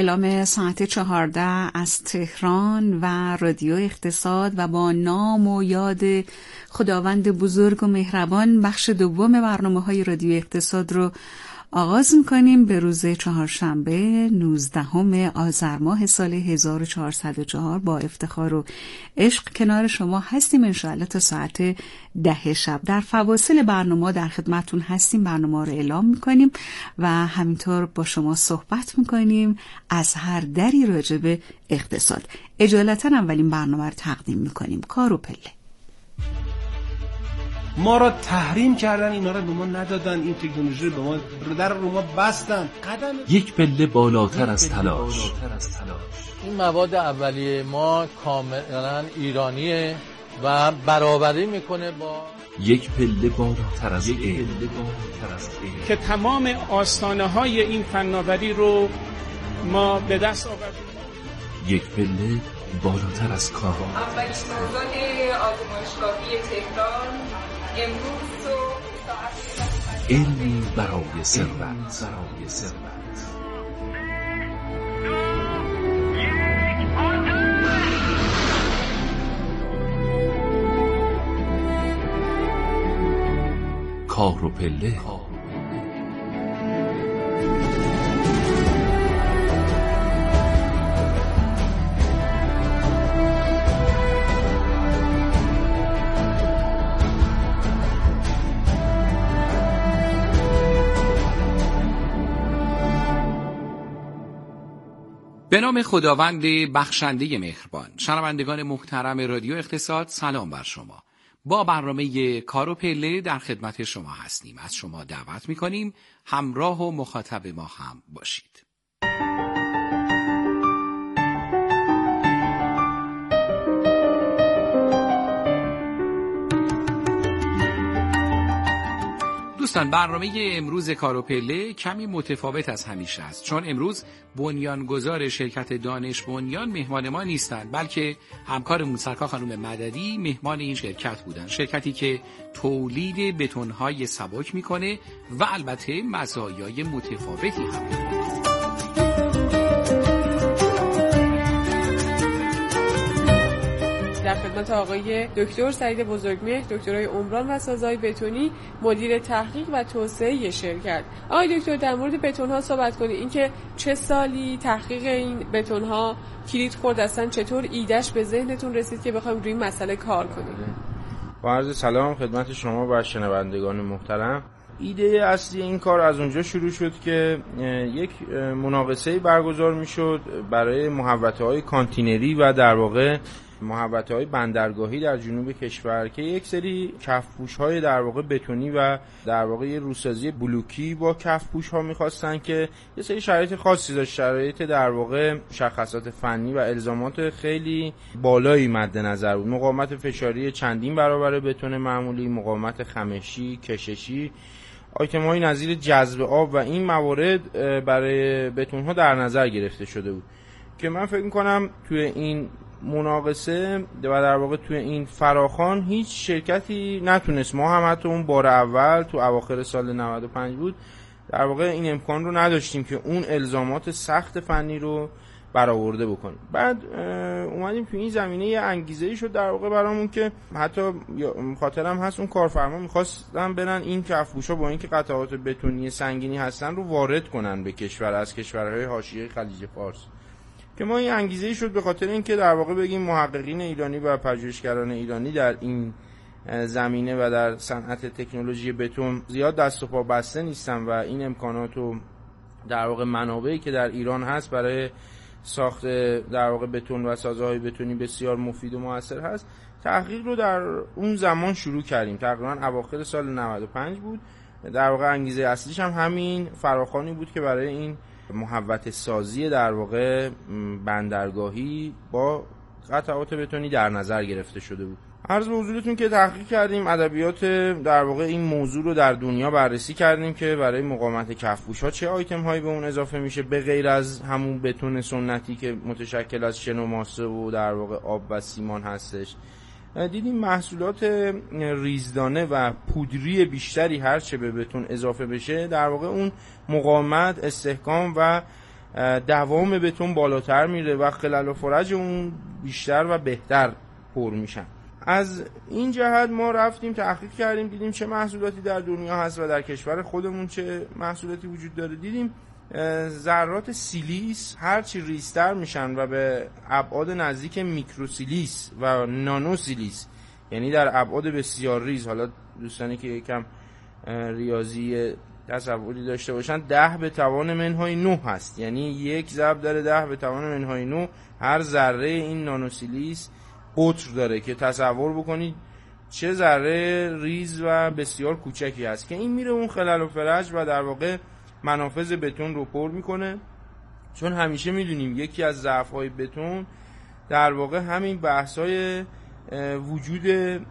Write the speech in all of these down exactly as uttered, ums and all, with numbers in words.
اعلام ساعت چهارده از تهران و رادیو اقتصاد و با نام و یاد خداوند بزرگ و مهربان بخش دوم برنامه‌های رادیو اقتصاد رو آغاز می‌کنیم به روز چهارشنبه نوزدهم آذر ماه سال هزار و چهارصد و چهار. با افتخار و عشق کنار شما هستیم انشاءالله تا ساعت ده شب. در فواصل برنامه در خدمتون هستیم، برنامه رو اعلام می‌کنیم و همینطور با شما صحبت می‌کنیم از هر دری راجع به اقتصاد. اجالتا اولین برنامه رو تقدیم می‌کنیم، کار و پله. ما را تحریم کردن، اینا را به ما ندادن، این تکنولوژی رو به ما در رو ما بستن. قدم یک پله بالاتر از تلاش. این مواد اولیه ما کاملا ایرانیه و برابری میکنه با یک پله بالاتر از علم که تمام آستانه های این فناوری رو ما به دست آوردیم. یک پله بالاتر از کار. اولین سازمان آزمایشگاهی تهران امروز صبح علمی برای ثروت. برای ثروت. کار و پله. به نام خداوند بخشنده مهربان. شنوندگان محترم رادیو اقتصاد، سلام بر شما. با برنامه کار و پله در خدمت شما هستیم. از شما دعوت می‌کنیم همراه و مخاطب ما هم باشید. دوستان، برنامه امروز کار و پله کمی متفاوت از همیشه است، چون امروز بنیانگذار شرکت دانش بنیان مهمان ما نیستند، بلکه همکارمون سرکار خانم مددی مهمان این شرکت بودند. شرکتی که تولید بتون‌های سبک میکنه و البته مزایای متفاوتی هم داره. در خدمت آقای دکتر سعید بزرگمهر، دکترای عمران و سازهای بتونی، مدیر تحقیق و توسعه شرکت. آقای دکتر، در مورد بتون‌ها صحبت کنید. اینکه چه سالی تحقیق این بتون‌ها کلید خورد، اصلا چطور ایدهش به ذهنتون رسید که بخوایم روی این مسئله کار کنید؟ با عرض سلام خدمت شما و شنوندگان محترم. ایده اصلی این کار از اونجا شروع شد که یک مناقصه برگزار می‌شد برای محوطه‌های کانتینری و در واقع محوطه‌های بندرگاهی در جنوب کشور که یک سری کفپوش‌های در واقع بتونی و در واقع یه روسازی بلوکی با کفپوش‌ها می‌خواستن که یه سری شرایط خاصی داشت، شرایط در واقع مشخصات فنی و الزامات خیلی بالایی مد نظر بود. مقاومت فشاری چندین برابر بتون معمولی، مقاومت خمشی، کششی، آیتم‌های نظیر جذب آب و این موارد برای بتون‌ها در نظر گرفته شده بود که من فکر می‌کنم توی این مناقصه و در واقع توی این فراخوان هیچ شرکتی نتونست، ما هم حتی اون بار اول تو اواخر سال نود و پنج بود، در واقع این امکان رو نداشتیم که اون الزامات سخت فنی رو برآورده بکنیم. بعد اومدیم تو این زمینه یه انگیزه‌ای شد در واقع برامون که حتی خاطرم هست اون کارفرما می‌خواستن برن این کفپوشا با اینکه قطعات بتونی سنگینی هستن رو وارد کنن به کشور از کشورهای حاشیه خلیج فارس، که ما این انگیزه‌ای شد به خاطر اینکه در واقع بگیم محققین ایرانی و پژوهشگران ایرانی در این زمینه و در صنعت تکنولوژی بتون زیاد دست و پا بسته نیستن و این امکانات و در واقع منابعی که در ایران هست برای ساخت در واقع بتون و سازه‌های بتونی بسیار مفید و موثر هست. تحقیق رو در اون زمان شروع کردیم، تقریبا اواخر سال نود و پنج بود. در واقع انگیزه اصلیش هم همین فراخوانی بود که برای این محوطه سازی در واقع بندرگاهی با قطعات بتونی در نظر گرفته شده بود. عرض به حضورتون که تحقیق کردیم، ادبیات در واقع این موضوع رو در دنیا بررسی کردیم که برای مقاومت کفپوش‌ها چه آیتم هایی به اون اضافه میشه به غیر از همون بتون سنتی که متشکل از شن و ماسه و در واقع آب و سیمان هستش. دیدیم محصولات ریزدانه و پودری بیشتری هرچه به بتون اضافه بشه در واقع اون مقاومت، استحکام و دوام بتون بالاتر میره و خلل و فرج اون بیشتر و بهتر پر میشن. از این جهت ما رفتیم تحقیق کردیم، دیدیم چه محصولاتی در دنیا هست و در کشور خودمون چه محصولاتی وجود داره. دیدیم ذرات سیلیس هرچی ریزتر میشن و به ابعاد نزدیک میکروسیلیس و نانوسیلیس، یعنی در ابعاد بسیار ریز، حالا دوستانی که یکم ریاضی تصوری داشته باشن، ده به توان منهای نه هست، یعنی یک ضرب در ده به توان منهای نه هر ذره این نانوسیلیس قطر داره که تصور بکنید چه ذره ریز و بسیار کوچکی هست که این میره اون خلل و فرج و در واقع منافذ بتون رو پر میکنه. چون همیشه میدونیم یکی از ضعف‌های بتون در واقع همین بحث‌های وجود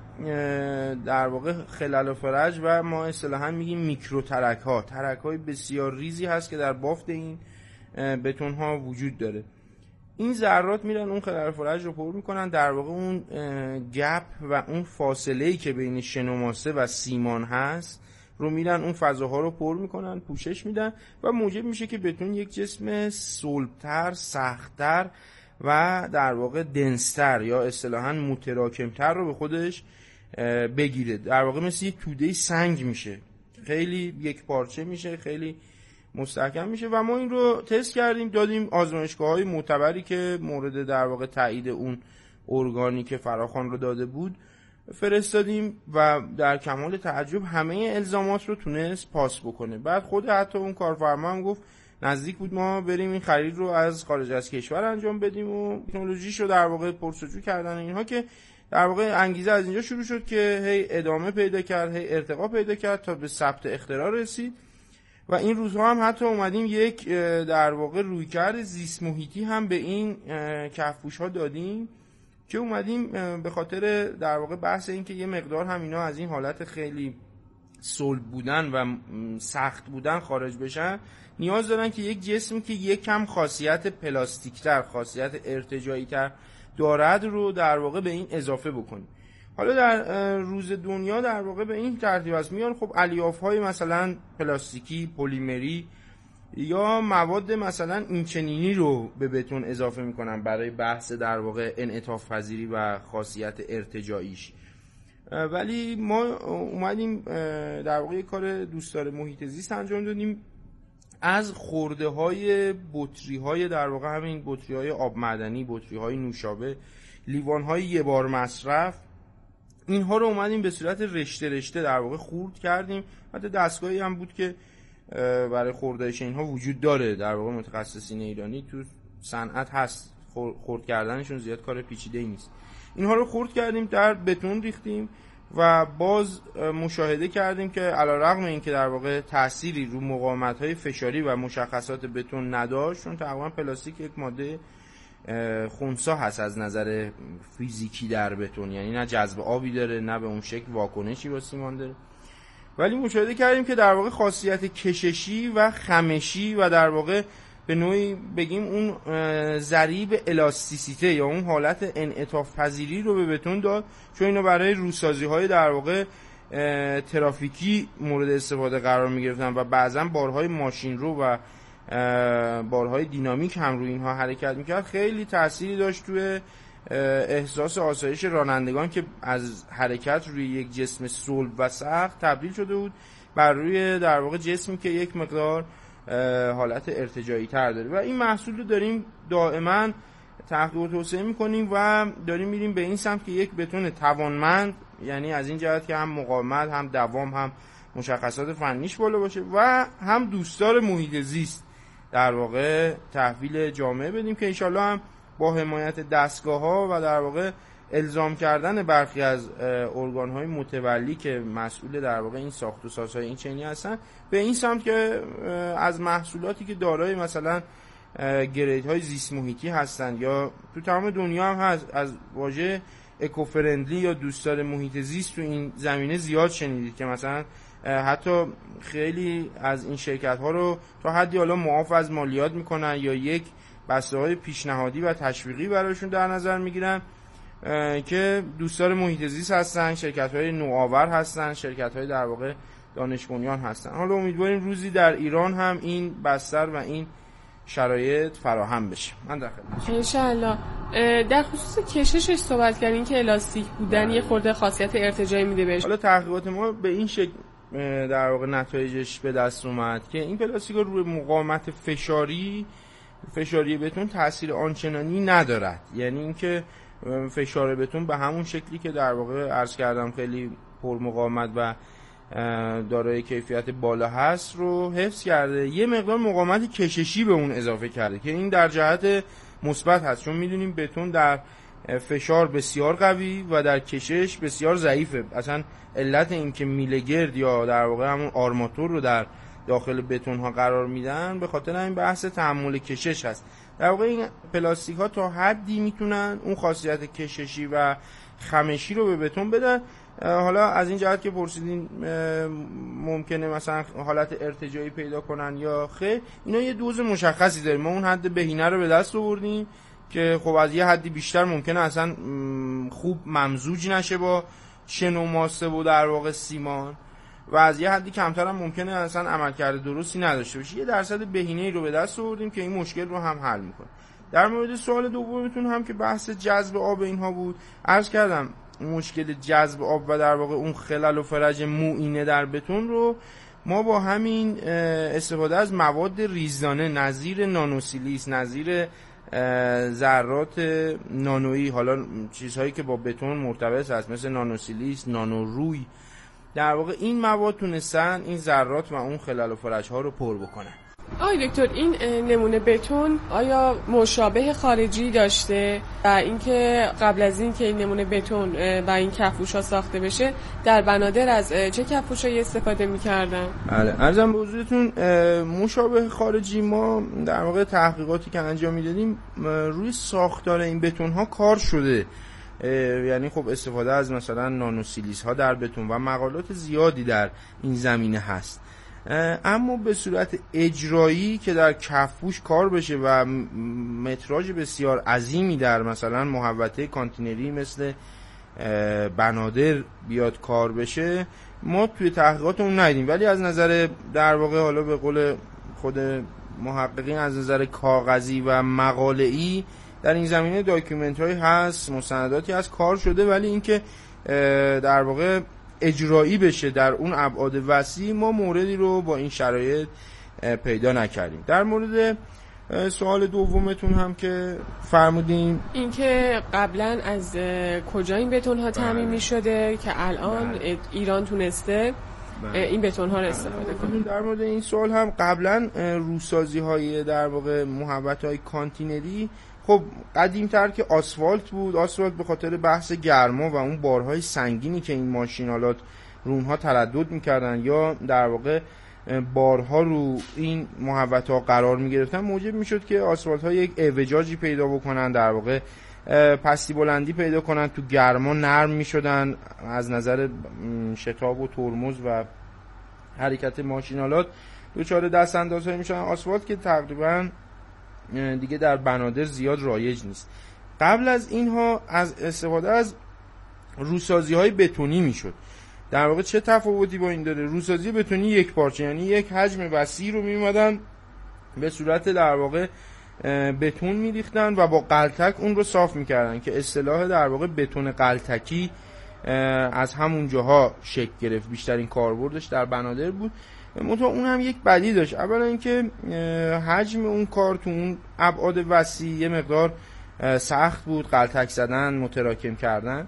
در واقع خلل و فرج و ما اصطلاحاً میگیم میکرو ترک ها، ترک های بسیار ریزی هست که در بافت این بتون ها وجود داره. این ذرات میرن اون خلل و فرج رو پر میکنن، در واقع اون گپ و اون فاصله‌ای که بین شنوماسه و سیمان هست رو میرن اون فضاها رو پر میکنن، پوشش میدن و موجب میشه که بتون یک جسم صلب‌تر، سخت‌تر و در واقع دنستر یا اصطلاحاً متراکمتر رو به خودش بگیره. در واقع مثل یک توده سنگ میشه، خیلی یک پارچه میشه، خیلی مستحکم میشه و ما این رو تست کردیم، دادیم آزمایشگاه‌های معتبری که مورد در واقع تایید اون ارگانی که فراخوان رو داده بود فرستادیم و در کمال تعجب همه الزامات رو تونست پاس بکنه. بعد خود حتی اون کارفرما هم گفت نزدیک بود ما بریم این خرید رو از خارج از کشور انجام بدیم و تکنولوژیش رو در واقع پرسجو کردن اینها، که در واقع انگیزه از اینجا شروع شد که هی ادامه پیدا کرد، هی ارتقا پیدا کرد تا به ثبت اختراع رسید. و این روزها هم حتی اومدیم یک در واقع رویکرد زیست محیطی هم به این کفپوش ها دادیم که اومدیم به خاطر در واقع بحث این که یه مقدار هم اینا از این حالت خیلی صلب بودن و سخت بودن خارج بشن، نیاز دارن که یک جسمی که یک کم خاصیت پلاستیکتر، خاصیت ارتجاعی تر دارد رو در واقع به این اضافه بکنیم. حالا در روز دنیا در واقع به این ترتیب است، میان خب الیاف‌های مثلا پلاستیکی، پلیمری یا مواد مثلا اینچنینی رو به بتون اضافه میکنن برای بحث در واقع انعطاف پذیری و خاصیت ارتجاعیش. ولی ما اومدیم در واقع یک کار دوستدار محیط زیست انجام دادیم، از خورده های بطری های در واقع همین بطری های آب معدنی، بطری های نوشابه، لیوان های یه بار مصرف، اینها رو اومدیم به صورت رشته رشته در واقع خورد کردیم. حتی دستگاهی هم بود که برای خوردهش اینها وجود داره، در واقع متخصصین ایرانی تو صنعت هست، خورد کردنشون زیاد کار پیچیده‌ای نیست. اینها رو خورد کردیم، در بتون ریختیم و باز مشاهده کردیم که علیرغم اینکه در واقع تأثیری رو مقاومت‌های فشاری و مشخصات بتون نداشت، چون تقریبا پلاستیک یک ماده خنثی هست از نظر فیزیکی در بتون، یعنی نه جذب آبی داره نه به اون شکل واکنشی با سیمان داره، ولی مشاهده کردیم که در واقع خاصیت کششی و خمشی و در واقع به نوعی بگیم اون ضریب الاستیسیته یا اون حالت انعطاف پذیری رو به بتون داد، چون اینو برای روسازی های در واقع ترافیکی مورد استفاده قرار می گرفتن و بعضا بارهای ماشین رو و بارهای دینامیک هم روی اینها حرکت میکرد. خیلی تأثیری داشت توی احساس آسایش رانندگان که از حرکت روی یک جسم صلب و سخت تبدیل شده بود بر روی در واقع جسمی که یک مقدار حالت ارتجاعی تر داره. و این محصول رو داریم دائما تحقیق و توسعه میکنیم و داریم میریم به این سمت که یک بتون توانمند، یعنی از این جهت که هم مقاومت، هم دوام، هم مشخصات فنیش بالا باشه و هم دوستدار محیط زیست در واقع تحویل جامعه بدیم، که انشالله هم با حمایت دستگاه ها و در واقع الزام کردن برخی از ارگان های متولی که مسئول در واقع این ساخت و سازهای این چنینی هستن به این سمت که از محصولاتی که دارای مثلا گرید های زیست محیطی هستن یا تو تمام دنیا هم هست، از واژه اکو فرندلی یا دوستدار محیط زیست تو این زمینه زیاد شنیدید که مثلا حتی خیلی از این شرکت ها رو تا حدی حالا معاف از مالیات میکنن یا یک بسته های پیشنهادی و تشویقی براشون در نظر میگیرن که دوستدار محیط زیست هستن، شرکت های نوآور هستن، شرکت های در واقع دانش بنیان هستن. حالا امیدواریم روزی در ایران هم این بستر و این شرایط فراهم بشه. من در خدمتتونم. انشالله. در خصوص کششش صحبت کردین که الاستیک بودن یه خورده خاصیت ارتجاعی میده بهش. حالا تحقیقات ما به این شکل در واقع نتایجش به دست اومد که این پلاستیک‌ها روی مقاومت فشاری فشاری بتون تاثیر آنچنانی ندارد. یعنی اینکه فشار بتون به همون شکلی که در واقع عرض کردم خیلی پرمقاومت و دارای کیفیت بالا هست رو حفظ کرده، یه مقدار مقاومت کششی به اون اضافه کرده که این در جهت مثبت هست، چون میدونیم بتون در فشار بسیار قوی و در کشش بسیار ضعیفه. اصلا علت این که میله گرد یا در واقع همون آرماتور رو در داخل بتون ها قرار میدن به خاطر این بحث تحمل کشش هست. در واقع این پلاستیک ها تا حدی میتونن اون خاصیت کششی و خمشی رو به بتون بدن. حالا از این جهت که پرسیدین ممکنه مثلا حالت ارتجاعی پیدا کنن یا خیر، اینا یه دوز مشخصی داره. ما اون حد بهینه رو به دست آوردیم که خب از یه حدی بیشتر ممکنه اصلا خوب ممزوج نشه با شن و ماسه و در واقع سیمان، و از یه حدی کمتر هم ممکنه اصلا عملکرد درستی نداشته باشه. یه درصد بهینه‌ای رو به دست آوردیم که این مشکل رو هم حل میکنه. در مورد سوال دومتون هم که بحث جذب آب اینها بود، عرض کردم مشکل جذب آب و در واقع اون خلل و فرج موینه در بتون رو ما با همین استفاده از مواد ریزدانه نظیر نانوسیلیس، نظیر ذرات نانویی، حالا چیزهایی که با بتون مرتبط هست مثل نانوسیلیس، نانوروی، در واقع این مواد تونستن این ذرات و اون خلل و فرج ها رو پر بکنن. آقای دکتر، این نمونه بتون آیا مشابه خارجی داشته و اینکه قبل از این که این نمونه بتون و این کفوشا ساخته بشه در بنادر از چه کفوشایی استفاده می‌کردن؟ بله، عرضم به حضورتون مشابه خارجی ما در واقع تحقیقاتی که انجام میدادیم روی ساختار این بتون ها کار شده. یعنی خب استفاده از مثلا نانوسیلیس ها در بتون و مقالات زیادی در این زمینه هست، اما به صورت اجرایی که در کفپوش کار بشه و متراژ بسیار عظیمی در مثلا محوطه کانتینری مثل بنادر بیاد کار بشه ما توی تحقیقاتمون ندیدیم. ولی از نظر در واقع حالا به قول خود محققین از نظر کاغذی و مقاله‌ای در این زمینه داکیومنت هایی هست، مستنداتی هست کار شده، ولی اینکه در واقع اجرایی بشه در اون ابعاد وسیع ما موردی رو با این شرایط پیدا نکردیم. در مورد سوال دومتون هم که فرمودین اینکه قبلا از کجا این بتون ها تامین می شده که الان بله. ایران تونسته بله. این بتون ها رو استفاده کنه. در مورد این سوال هم قبلا روسازی های در واقع محوطه های کانتینری خب قدیم‌تر که آسفالت بود. آسفالت به خاطر بحث گرما و اون بارهای سنگینی که این ماشینالات رو اونها تردد می‌کردن یا در واقع بارها رو این محوطه‌ها قرار می‌گرفتن موجب می‌شد که آسفالت‌ها یک اعوجاجی پیدا بکنن، در واقع پستی بلندی پیدا کنن، تو گرما نرم می‌شدن، از نظر شتاب و ترمز و حرکت ماشینالات دچار دست اندازهایی می‌شدن. آسفالت که تقریباً دیگه در بنادر زیاد رایج نیست. قبل از اینها از استفاده از روسازی های بتونی میشد. در واقع چه تفاوتی با این داره؟ روسازی بتونی یک پارچه، یعنی یک حجم وسیع رو میمدن به صورت در واقع بتون میریختن و با قلتک اون رو صاف میکردن که اصطلاح در واقع بتون قلتکی از همون جاها شکل گرفت. بیشترین کاربردش در بنادر بود. منتها اون هم یک بدی داشت. اولا اینکه حجم اون کار تو اون ابعاد وسیع یه مقدار سخت بود، قلتک زدن، متراکم کردن،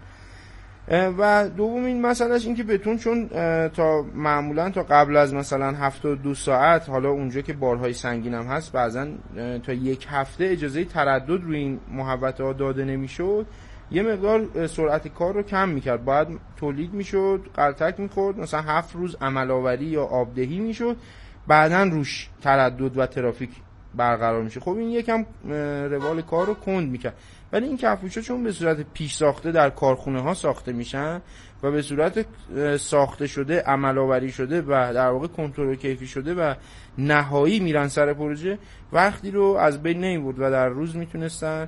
و دومین مسئلهش این که بتون چون تا معمولا تا قبل از مثلا هفتاد و دو ساعت، حالا اونجا که بارهای سنگین هم هست بعضا تا یک هفته اجازه تردد روی این محوطه ها داده نمیشد، یه مقدار سرعت کار رو کم میکرد. باید تولید میشد، قلتک میخورد، مثلا هفت روز عمل‌آوری یا آبدهی میشد، بعدن روش تردد و ترافیک برقرار میشه. خب این یکم روال کار رو کند میکرد. ولی این کفوشا چون به صورت پیش ساخته در کارخونه ها ساخته میشن و به صورت ساخته شده، عمل‌آوری شده و در واقع کنترل کیفی شده و نهایی میرن سر پروژه، وقتی رو از بین نمیبرد و در روز میتونستن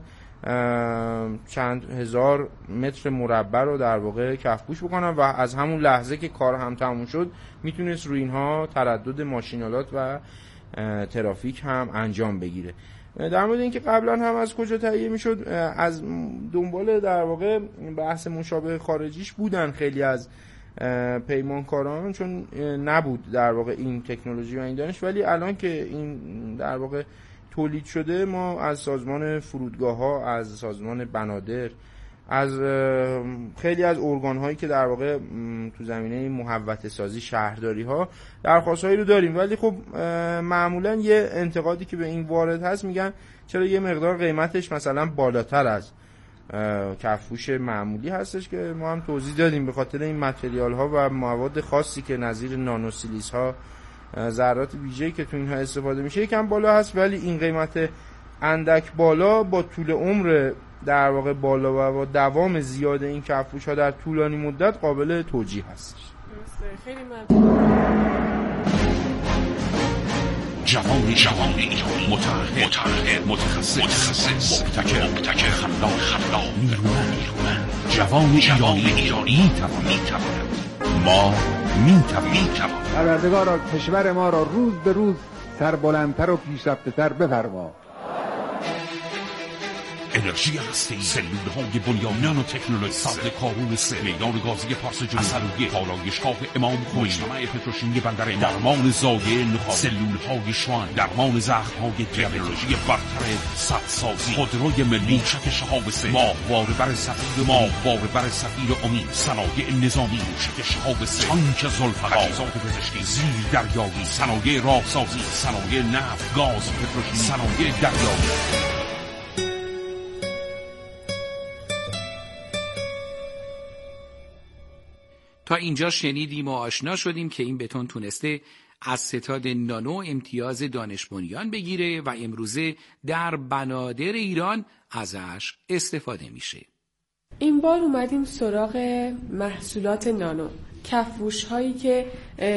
چند هزار متر مربع رو در واقع کفپوش بکنن و از همون لحظه که کار هم تموم شد میتونست روی اینها تردد ماشینالات و ترافیک هم انجام بگیره. در مورد اینکه قبلا هم از کجا تهیه میشد، از دنبال در واقع بحث مشابه خارجیش بودن خیلی از پیمانکاران، چون نبود در واقع این تکنولوژی و این دانش، ولی الان که این در واقع تولید شده، ما از سازمان فرودگاه ها، از سازمان بنادر، از خیلی از ارگان هایی که در واقع تو زمینه محوطه سازی، شهرداری ها درخواست هایی رو داریم. ولی خب معمولا یه انتقادی که به این وارد هست، میگن چرا یه مقدار قیمتش مثلا بالاتر از کفوش معمولی هستش، که ما هم توضیح دادیم به خاطر این متریال ها و مواد خاصی که نظیر نانوسیلیس ها، ذرات ویژه‌ای که تو اینها استفاده میشه یکم بالا هست. ولی این قیمت اندک بالا با طول عمر در واقع بالا و با دوام زیاد این کفوش ها در طولانی مدت قابل توجیه هستش. خیلی ممنون. جوان جوان ایرانی متعهد متعهد متخصص متخصص مبتکر مبتکر خلاق خلاق نیرومند نیرومند جوان ایرانی ایرانی میتواند ما میتوانیم پروردگارا کشور ما را روز به روز سربلندتر و پیشرفته‌تر بفرما. انرژی هستی، سلول‌های بنیان، نانو تکنولوژی، سطح کارون سه، میدان گازی پارس جنوبی، اصلویه، پالایشگاه امام خمینی، مجتمع پتروشیمی بندر، درمان زایع نخاع، سلول‌های شوان، درمان زخم‌های تکنولوژی برتر سدسازی، خودروی ملی، موشک شهاب سه، ماهواره بر سفیر ماهواره بر سفیر امید، صنایع نظامی، موشک شهاب سه، تانک ذوالفقار، تجهیزات پزشکی، زیر دریایی، صنایع راهسازی، صنایع نفت، گاز، پتروشیمی، صنایع دریایی. تا اینجا شنیدیم و آشنا شدیم که این بتون تونسته از ستاد نانو امتیاز دانش بنیان بگیره و امروزه در بنادر ایران ازش استفاده میشه. این بار اومدیم سراغ محصولات نانو، کفوش هایی که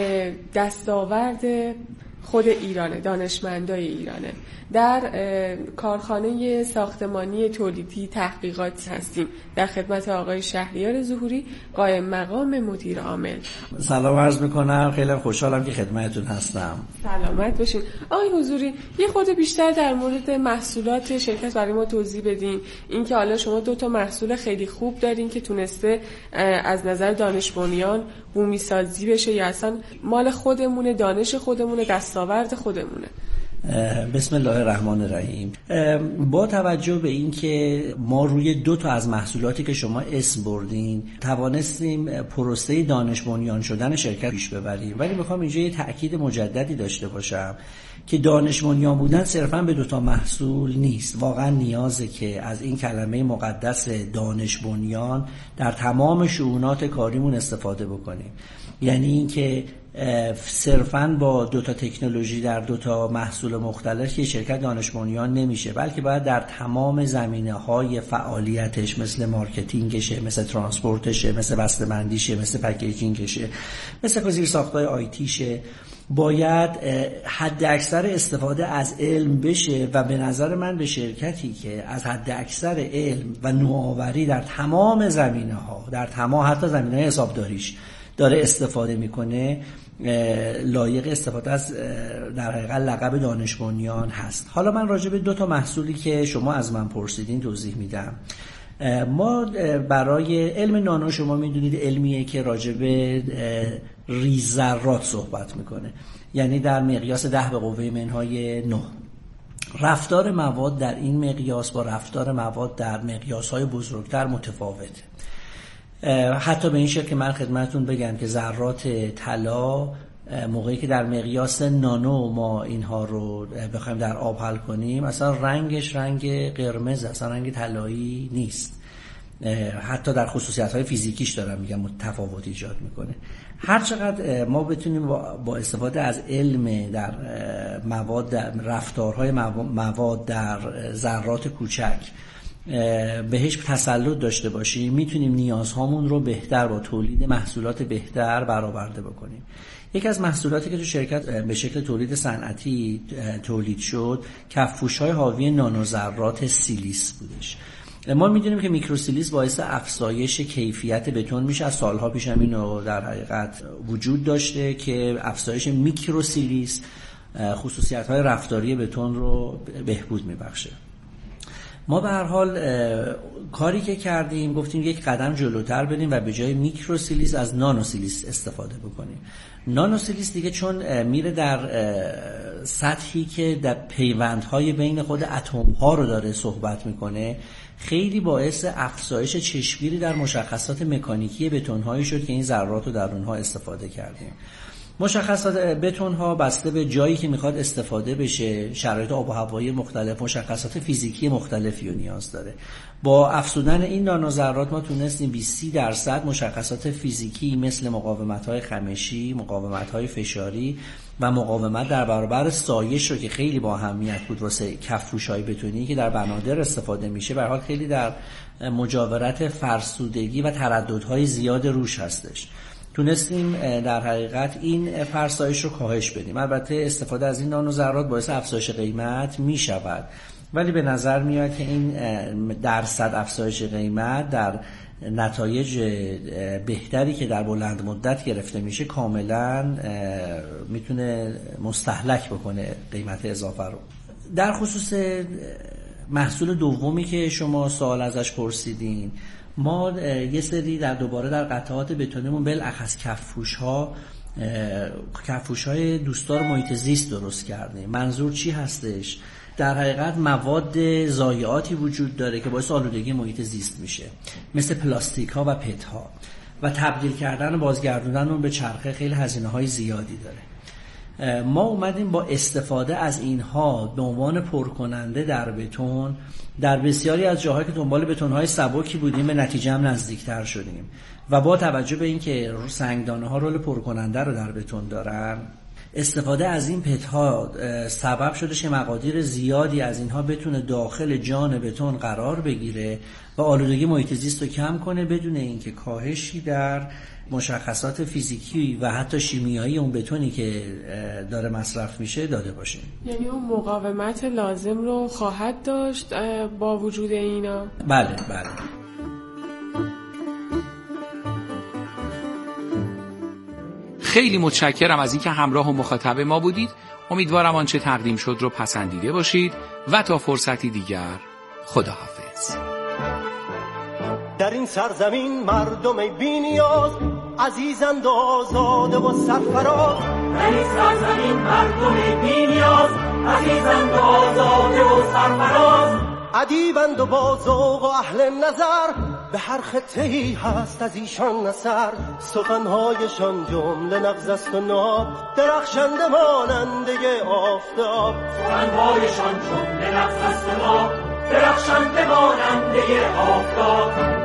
دستاورد خود ایرانه، دانشمندای ایرانه. در کارخانه ساختمانی تولیدی تحقیقات هستیم، در خدمت آقای شهریار ظهوری، قائم مقام مدیر عامل. سلام عرض میکنم، خیلی خوشحالم که خدمتتون هستم. سلامت باشین. آقای حضوری، یه خورده بیشتر در مورد محصولات شرکت برای ما توضیح بدین. اینکه حالا شما دو تا محصول خیلی خوب دارین که تونسته از نظر دانش بنیان بومی سازی بشه، یا اصلا مال خودمونه، دانش خودمونه، دستاورد خودمونه. بسم الله الرحمن الرحیم. با توجه به اینکه ما روی دو تا از محصولاتی که شما اسم بردین توانستیم پروسه دانش بنیان شدن شرکت پیش ببریم، ولی میخوام اینجا یه تأکید مجددی داشته باشم که دانش بنیان بودن صرفاً به دو تا محصول نیست. واقعا نیازه که از این کلمه مقدس دانش بنیان در تمام شؤونات کاریمون استفاده بکنیم. یعنی اینکه صرفاً با دو تا تکنولوژی در دو تا محصول مختلف یه شرکت دانش بنیان نمیشه، بلکه باید در تمام زمینه‌های فعالیتش، مثل مارکتینگشه، مثل ترانسپورتشه، مثل بسته‌بندیشه، مثل پکیجینگشه، مثل زیرساخت‌های آیتیشه، باید حد اکثر استفاده از علم بشه. و به نظر من به شرکتی که از حد اکثر علم و نوآوری در تمام زمینه‌ها، در تمام حتی زمینه‌های حسابداریش داره استفاده میکنه، لایق استفاده از در حقیقت لقب دانش بنیان هست. حالا من راجع به دو تا محصولی که شما از من پرسیدین توضیح میدم. ما برای علم نانو، شما میدونید علمیه که راجع به ریزذرات صحبت میکنه، یعنی در مقیاس ده به قوه منهای نه. رفتار مواد در این مقیاس با رفتار مواد در مقیاس‌های بزرگتر متفاوته. حتی به این شکل که من خدمتتون بگم که ذرات طلا موقعی که در مقیاس نانو ما اینها رو بخوایم در آب حل کنیم، اصلا رنگش رنگ قرمز، اصلا رنگ طلایی نیست. حتی در خصوصیت‌های فیزیکیش دارم میگم تفاوت ایجاد میکنه. هر چقدر ما بتونیم با استفاده از علم در مواد، رفتارهای مواد در ذرات کوچک بهش تسلط داشته باشیم، میتونیم نیازهامون رو بهتر با تولید محصولات بهتر برآورده بکنیم. یکی از محصولاتی که تو شرکت به شکل تولید صنعتی تولید شد، کفوش‌های حاوی نانوذرات سیلیس بودش. ما میدونیم که میکروسیلیس باعث افزایش کیفیت بتون میشه. از سالها پیش هم اینو در حقیقت وجود داشته که افزایش میکروسیلیس خصوصیت‌های رفتاری بتون رو بهبود می‌بخشه. ما به هر حال کاری که کردیم گفتیم یک قدم جلوتر بریم و به جای میکروسیلیس از نانوسیلیس استفاده بکنیم. نانوسیلیس دیگه چون میره در سطحی که در پیوندهای بین خود اتم‌ها رو داره صحبت میکنه، خیلی باعث افزایش چشمگیری در مشخصات مکانیکی بتون‌هایی شد که این ذرات رو در اونها استفاده کردیم. مشخصات بتون ها بسته به جایی که میخواد استفاده بشه، شرایط آب و هوایی مختلف، مشخصات فیزیکی مختلفی رو نیاز داره. با افزودن این نانوذرات ما تونستیم بیست درصد مشخصات فیزیکی مثل مقاومت‌های خمشی، مقاومت‌های فشاری و مقاومت در برابر سایش رو که خیلی با اهمیت بود واسه کف‌پوش‌های بتونی که در بنادر استفاده میشه، به هر حال خیلی در مجاورت فرسودگی و ترددهای زیاد روش هستش. تونستیم در حقیقت این فرسایش رو کاهش بدیم. البته استفاده از این نانوذرات باعث افزایش قیمت می شود، ولی به نظر میاد که این درصد افزایش قیمت در نتایج بهتری که در بلند مدت گرفته میشه کاملا میتونه مستهلک بکنه قیمت اضافه رو. در خصوص محصول دومی که شما سوال ازش پرسیدین، ما یه سری در دوباره در قطعات بتونیمون بالاخص کف‌پوش‌ها کف‌پوش‌های دوستدار محیط زیست درست کردیم. منظور چی هستش؟ در حقیقت مواد ضایعاتی وجود داره که باعث آلودگی محیط زیست میشه، مثل پلاستیک ها و پت ها، و تبدیل کردن و بازگردوندن اون به چرخه خیلی هزینه های زیادی داره. ما اومدیم با استفاده از اینها به عنوان پرکننده در بتون در بسیاری از جاهایی که دنبال بتون‌های سبکی بودیم به نتیجه هم نزدیکتر شدیم و با توجه به اینکه سنگدانه‌ها رول پرکننده رو در بتون دارن، استفاده از این پت‌ها سبب شده که مقادیر زیادی از اینها بتونه داخل جان بتون قرار بگیره و آلودگی محیط زیست رو کم کنه بدون اینکه کاهشی در مشخصات فیزیکی و حتی شیمیایی اون بتونی که داره مصرف میشه داده باشه. یعنی اون مقاومت لازم رو خواهد داشت با وجود اینا؟ بله بله. خیلی متشکرم از اینکه همراه و مخاطب ما بودید. امیدوارم آنچه تقدیم شد رو پسندیده باشید و تا فرصتی دیگر خداحافظ. در این سرزمین مردم بی نیاز عزیزند و آزاده و سرفراز. در این سرزمین مردم بی نیاز عزیزند و آزاده و سرفراز. ادیبند و با ذوق و اهل نظر به هر خطه‌ای هست از ایشان نثر. سخن‌هایشان جمله نغز است و ناب درخشنده ماننده آفتاب. سخن‌هایشان جمله نغز است و ناب درخشنده ماننده آفتاب.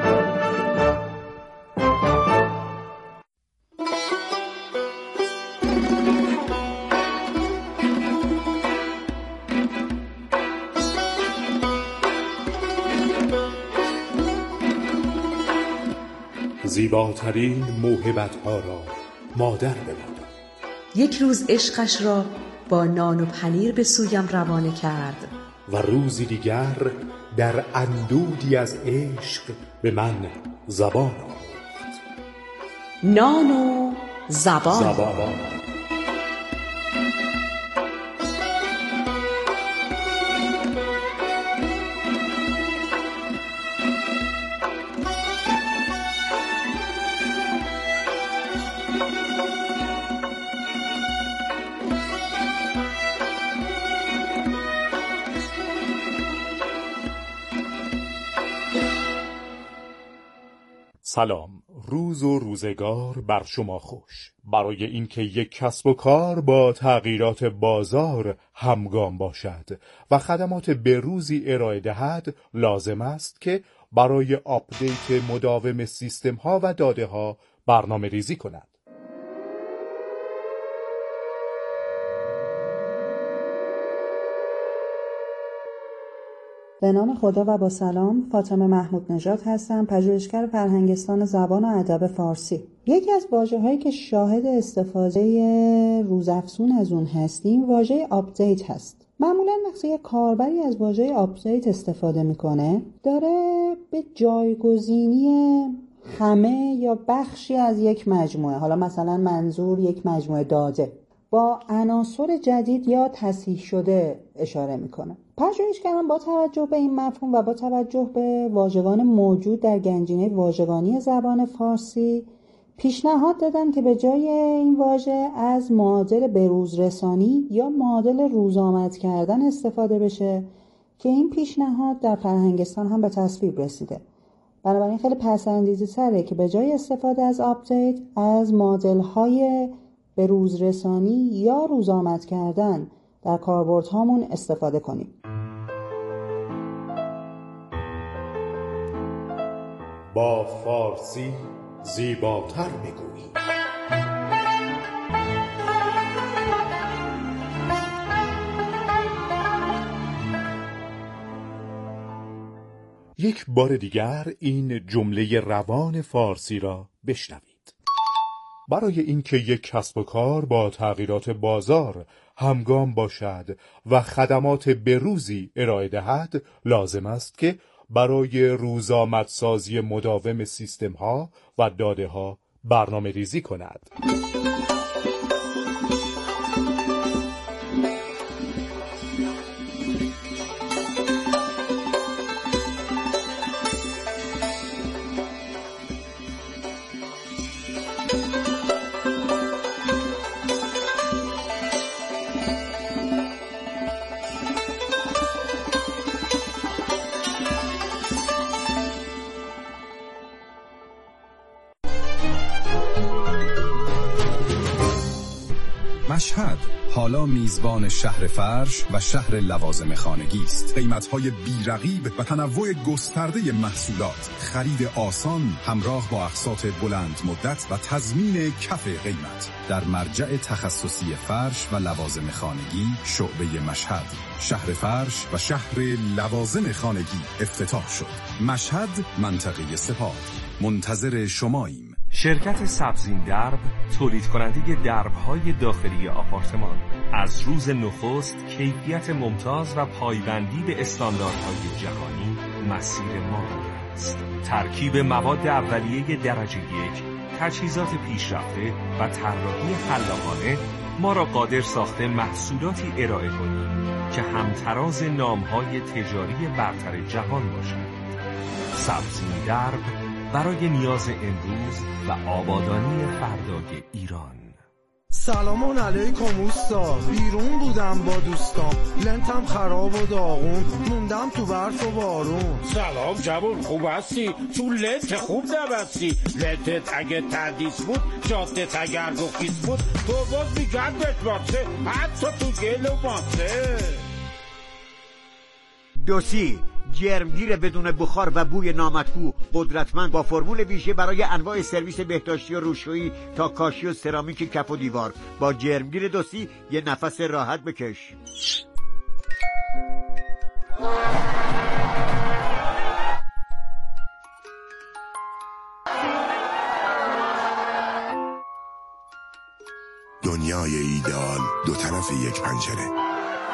زیباترین موهبت‌ها را مادر بماند. یک روز عشقش را با نان و پنیر به سویم روانه کرد و روزی دیگر در اندودی از عشق به من زبان آموخت. نان و زبان, زبان. سلام، روز و روزگار بر شما خوش. برای اینکه یک کسب و کار با تغییرات بازار همگام باشد و خدمات بروزی ارائه دهد، لازم است که برای آپدیت مداوم سیستم ها و داده ها برنامه ریزی کند. به نام خدا و با سلام، فاطمه محمود نژاد هستم، پژوهشگر فرهنگستان زبان و ادب فارسی. یکی از واژه‌هایی که شاهد استفاده روزافزون از اون هستیم واژه آپدیت هست. معمولاً وقتی یک کاربری از واژه آپدیت استفاده میکنه داره به جایگزینی همه یا بخشی از یک مجموعه، حالا مثلا منظور یک مجموعه داده، با عناصر جدید یا تصحیح شده اشاره میکنه. پژوهشگران با توجه به این مفهوم و با توجه به واژگان موجود در گنجینه واژگانی زبان فارسی پیشنهاد دادن که به جای این واژه از معادل بروزرسانی یا معادل روزآمد کردن استفاده بشه که این پیشنهاد در فرهنگستان هم به تصویب رسیده. بنابراین خیلی پسندیده تره که به جای استفاده از آپدیت از معادل های بروزرسانی یا روزآمد کردن در کاربردهامون استفاده کنیم. با فارسی زیباتر بگویی. یک بار دیگر این جمله روان فارسی را بشنوید. برای اینکه یک کسب و کار با تغییرات بازار همگام باشد و خدمات بروزی ارائه دهد، لازم است که برای روزآمدسازی مداوم سیستم‌ها و داده‌ها برنامه ریزی کند. مشهد حالا میزبان شهر فرش و شهر لوازم خانگی است. قیمت‌های بی‌رقیب و تنوع گسترده محصولات، خرید آسان همراه با اقساط بلند مدت و تضمین کف قیمت در مرجع تخصصی فرش و لوازم خانگی شعبه مشهد. شهر فرش و شهر لوازم خانگی افتتاح شد. مشهد، منطقه سپاه. منتظر شماییم. شرکت سبزین درب تولید کننده درب‌های داخلی آپارتمان از روز نخست کیفیت ممتاز و پایبندی به استانداردهای جهانی مسیر ما است. ترکیب مواد اولیه درجه یک، تجهیزات پیشرفته و طراحی خلاقانه ما را قادر ساخته محصولاتی ارائه کنیم که همتراز نام‌های تجاری برتر جهان باشند. سبزین درب برای نیاز امروز و آبادانی فردای ایران. سلام علیکم اوستا، بیرون بودم با دوستام، لنتم خراب و داغون، موندم تو برف و بارون. سلام جوون، خوب هستی؟ تو لنت خوب نبستی. لنتت اگه تردیس بود، جادت اگر گفیس بود، تو باز میگردت باسه، حتی تو گل و باسه. دوسی جرمگیر بدون بخار و بوی نامطبوع، قدرتمند، با فرمول ویژه برای انواع سرویس بهداشتی و روشویی تا کاشی و سرامیک کف و دیوار. با جرمگیر دوسی یه نفس راحت بکش. دنیای ایدئال دو طرف یک پنجره.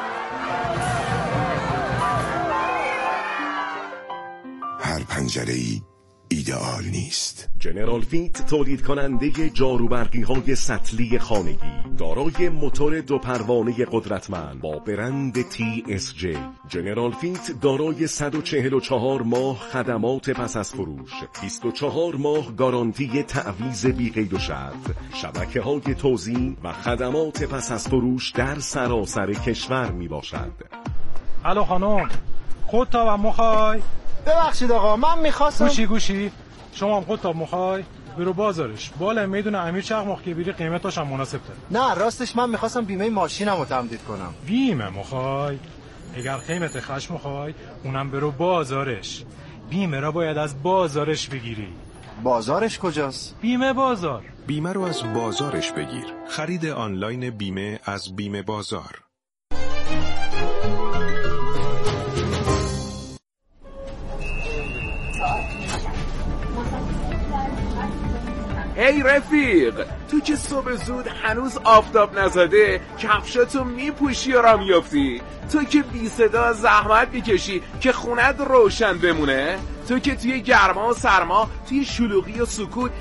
هر پنجره‌ای ایدئال نیست. جنرال فیت تولید کننده جاروبرقی های سطلی خانگی دارای موتور دو پروانه قدرتمند با برند تی اس جی. جنرال فیت دارای صد و چهل و چهار ماه خدمات پس از فروش، بیست و چهار ماه گارانتی تعویض بی قید و شرط، شبکه های توزیع و خدمات پس از فروش در سراسر کشور می باشد. الو خانم، خود تا و مخوای؟ ببخشید آقا، من میخواستم. گوشی گوشی شما هم خود تا مخوای برو بازارش، بالا میدون امیر چرخ که بری قیمتاش هم مناسب تره. نه راستش من میخواستم بیمه ماشینم رو تمدید کنم. بیمه مخوای؟ اگر قیمت خشم مخوای اونم برو بازارش. بیمه را باید از بازارش بگیری. بازارش کجاست؟ بیمه بازار. بیمه رو از بازارش بگیر. خرید آنلاین بیمه از بیمه بازار. ای رفیق، تو که صبح زود هنوز آفتاب نزده کفشاتو میپوشی و را میافتی؟ تو که بی صدا زحمت میکشی که خونت روشن بمونه؟ تو که توی گرما و سرما، توی شلوغی و سکوت